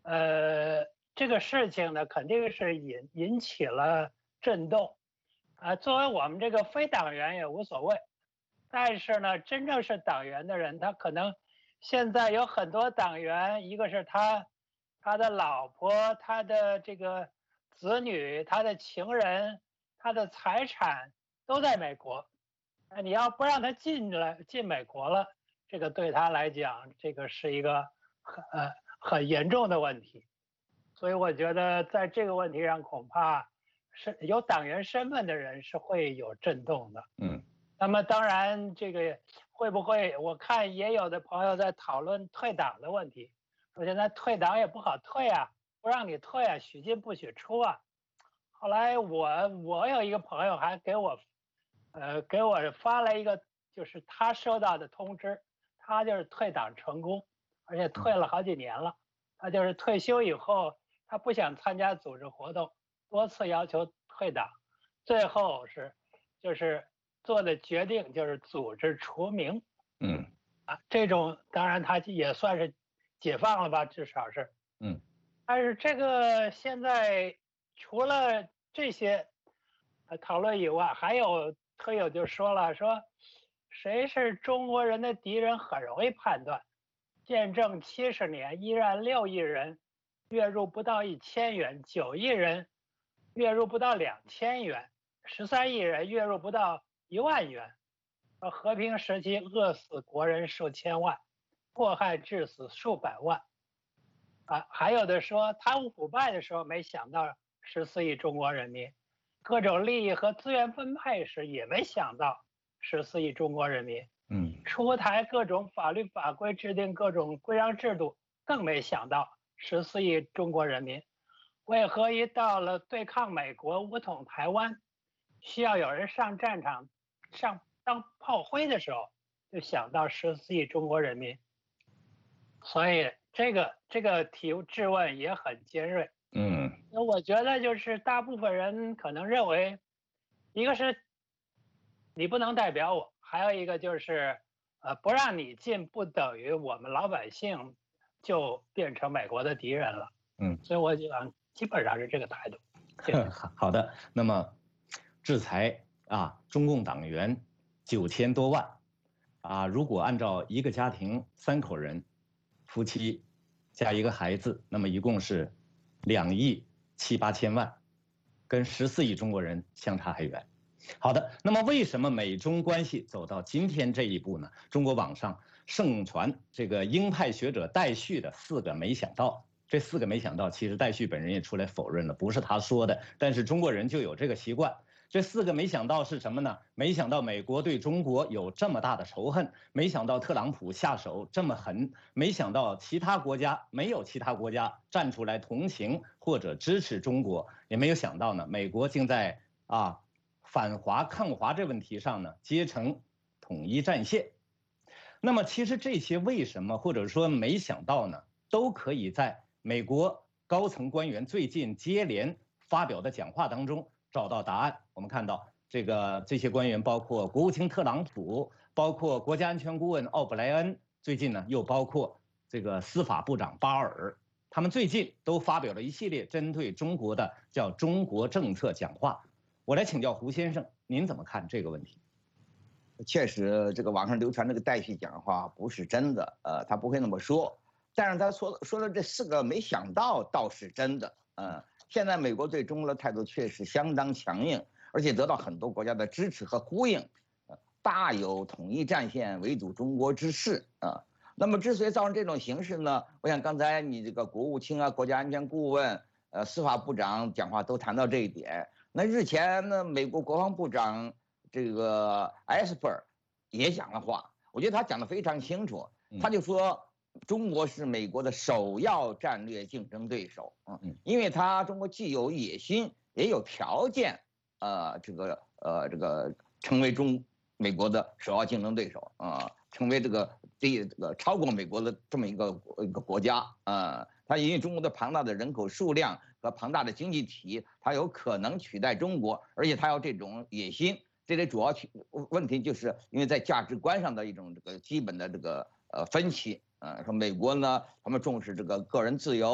呃，这个事情呢，肯定是引引起了震动，啊，作为我们这个非党员也无所谓，但是呢，真正是党员的人，他可能现在有很多党员，一个是他他的老婆、他的这个子女、他的情人、他的财产都在美国，你要不让他进来进美国了，这个对他来讲，这个是一个很呃很严重的问题，所以我觉得在这个问题上，恐怕是有党员身份的人是会有震动的。 嗯， 那么当然，这个会不会？我看也有的朋友在讨论退党的问题，说现在退党也不好退啊，不让你退啊，许进不许出啊。后来我我有一个朋友还给我，呃，给我发了一个，就是他收到的通知，他就是退党成功，而且退了好几年了。他就是退休以后，他不想参加组织活动，多次要求退党，最后是就是做的决定就是组织除名。 嗯， 啊，这种当然他也算是解放了吧，至少是。 嗯， 但是这个现在除了这些呃讨论以外，还有推友就说了，说谁是中国人的敌人很容易判断。建政七十年，依然六亿人月入不到一千元，九亿人月入不到两千元，十三亿人月入不到一万元。和平时期饿死国人数千万，迫害致死数百万。啊，还有的说贪污腐败的时候没想到十四亿中国人民，各种利益和资源分配时也没想到十四亿中国人民。 嗯， 出台各种法律法规，制定各种规章制度，更没想到十四亿中国人民。为何一到了对抗美国武统台湾，需要有人上战场上当炮灰的时候，就想到十四亿中国人民？所以这个这个提质问也很尖锐。 嗯， 那我觉得就是大部分人可能认为，一个是你不能代表我。还有一个就是，呃，不让你进，不等于我们老百姓就变成美国的敌人了。 嗯， 所以我想基本上是这个态度。 好的，那么制裁啊，中共党员九千多万，啊，如果按照一个家庭三口人，夫妻加一个孩子，那么一共是两亿七八千万，跟十四亿中国人相差还远。好的，那么为什么美中关系走到今天这一步呢？中国网上盛传这个鹰派学者戴旭的四个没想到，这四个没想到，其实戴旭本人也出来否认了，不是他说的，但是中国人就有这个习惯。这四个没想到是什么呢？没想到美国对中国有这么大的仇恨，没想到特朗普下手这么狠，没想到其他国家没有其他国家站出来同情或者支持中国，也没有想到呢，美国竟在啊。反华抗华这问题上呢，结成统一战线。那么其实这些为什么或者说没想到呢，都可以在美国高层官员最近接连发表的讲话当中找到答案。我们看到这个这些官员包括国务卿特朗普，包括国家安全顾问奥布莱恩，最近呢又包括这个司法部长巴尔，他们最近都发表了一系列针对中国的叫中国政策讲话。我来请教胡先生，您怎么看这个问题？ 确实，这个网上流传这个戴旭讲话不是真的，呃，他不会那么说。但是他说说的这四个没想到倒是真的，呃，现在美国对中国的态度确实相当强硬，而且得到很多国家的支持和呼应，呃、大有统一战线、围堵中国之势啊、呃。那么，之所以造成这种形势呢，我想刚才你这个国务卿啊、国家安全顾问、呃司法部长讲话都谈到这一点。那日前呢，美国国防部长这个埃斯珀也讲了话，我觉得他讲得非常清楚，他就说中国是美国的首要战略竞争对手，嗯，因为他中国既有野心，也有条件，呃，这个呃这个成为中美国的首要竞争对手啊、呃，成为这个这个超过美国的这么一个一个国家啊、呃，他因为中国的庞大的人口数量和庞大的经济体，它有可能取代中国，而且它有这种野心。这里主要问题就是因为在价值观上的一种这个基本的这个呃分歧。呃，说美国呢，他们重视这个个人自由，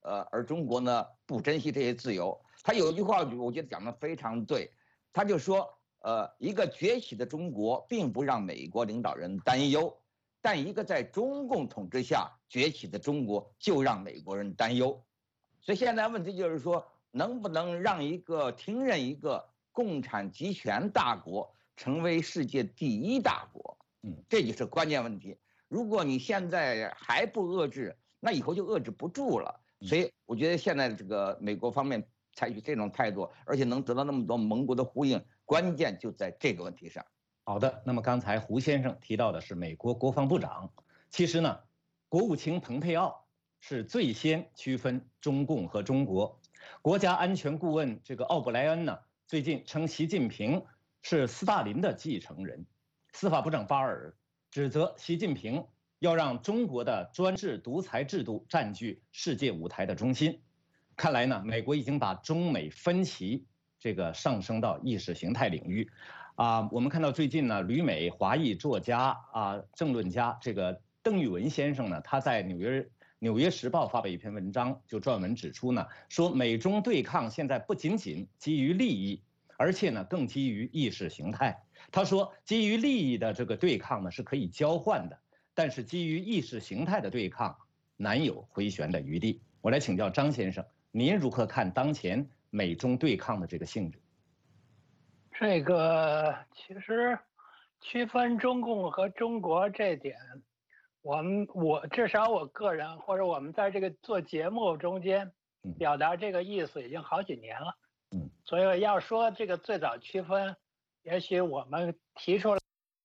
呃，而中国呢不珍惜这些自由。他有一句话，我觉得讲得非常对，他就说，呃，一个崛起的中国并不让美国领导人担忧，但一个在中共统治下崛起的中国就让美国人担忧。所以现在问题就是说，能不能让一个听任一个共产集权大国成为世界第一大国？嗯，这就是关键问题。如果你现在还不遏制，那以后就遏制不住了。所以我觉得现在这个美国方面采取这种态度，而且能得到那么多盟国的呼应，关键就在这个问题上。 好的，那么刚才胡先生提到的是美国国防部长，其实呢，国务卿蓬佩奥是最先区分中共和中国。国家安全顾问这个奥布莱恩呢，最近称习近平是斯大林的继承人。司法部长巴尔指责习近平要让中国的专制独裁制度占据世界舞台的中心。看来呢，美国已经把中美分歧这个上升到意识形态领域。啊，我们看到最近呢，旅美华裔作家啊、政论家这个邓玉文先生呢，他在纽约《纽约时报》发表一篇文章，就撰文指出呢，说美中对抗现在不仅仅基于利益，而且呢更基于意识形态。他说，基于利益的这个对抗呢是可以交换的，但是基于意识形态的对抗难有回旋的余地。我来请教张先生，您如何看当前美中对抗的这个性质？ 这个其实区分中共和中国这点，我们我至少我个人或者我们在这个做节目中间表达这个意思已经好几年了。嗯，所以要说这个最早区分，也许我们提出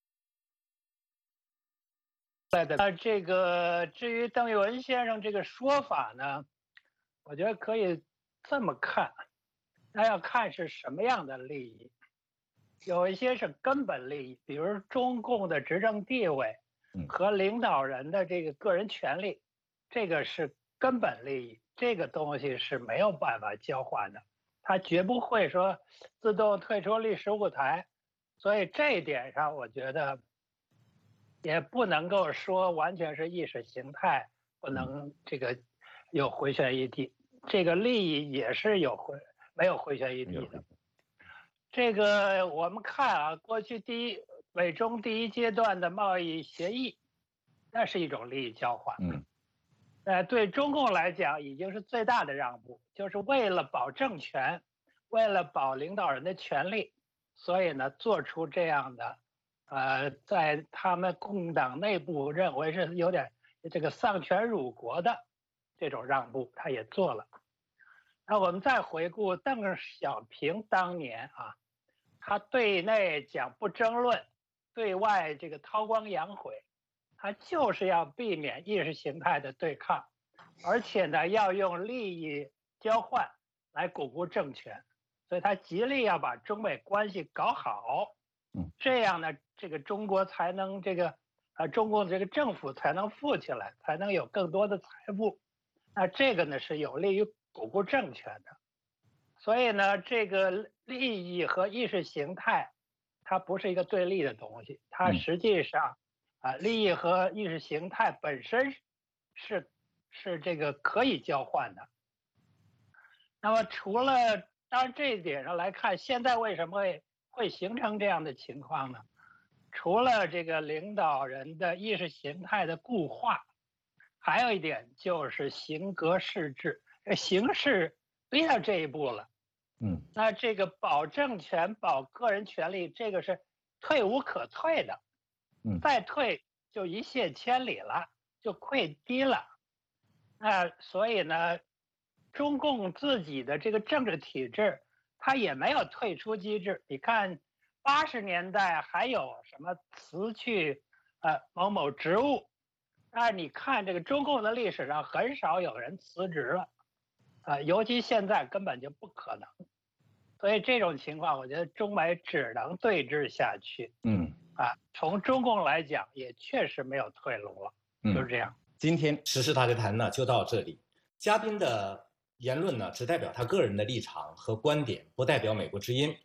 来的。那这个至于邓玉文先生这个说法呢，我觉得可以这么看，那要看是什么样的利益。有一些是根本利益，比如中共的执政地位和领导人的这个个人权利，这个是根本利益，这个东西是没有办法交换的，他绝不会说自动退出历史舞台。所以这一点上，我觉得也不能够说完全是意识形态不能这个有回旋余地，这个利益也是有回没有回旋余地的。这个我们看啊，过去第一美中第一阶段的贸易协议，那是一种利益交换。嗯，呃，对中共来讲已经是最大的让步，就是为了保政权，为了保领导人的权利，所以呢，做出这样的，呃，在他们共党内部认为是有点这个丧权辱国的这种让步，他也做了。那我们再回顾邓小平当年啊。他对内讲不争论，对外这个韬光养晦，他就是要避免意识形态的对抗，而且呢要用利益交换来巩固政权，所以他极力要把中美关系搞好，这样呢这个中国才能这个呃中共这个政府才能富起来，才能有更多的财富，那这个呢是有利于巩固政权的。所以呢，这个利益和意识形态，它不是一个对立的东西，它实际上，啊，利益和意识形态本身是是这个可以交换的。那么除了当然这一点上来看，现在为什么会会形成这样的情况呢？除了这个领导人的意识形态的固化，还有一点就是形格世制，形势逼到这一步了。嗯，那这个保政权、保个人权利，这个是退无可退的。嗯，再退就一泻千里了，就溃堤了。那所以呢，中共自己的这个政治体制，它也没有退出机制。你看，八十年代还有什么辞去呃某某职务，但是你看这个中共的历史上很少有人辞职了，啊、呃，尤其现在根本就不可能。所以这种情况，我觉得中美只能对峙下去。嗯，啊，从中共来讲，也确实没有退路了。嗯，就是这样。 今天时事大家谈呢就到这里，嘉宾的言论呢只代表他个人的立场和观点，不代表美国之音。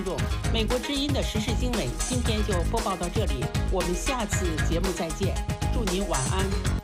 听众，美国之音的时事经纬今天就播报到这里，我们下次节目再见，祝您晚安。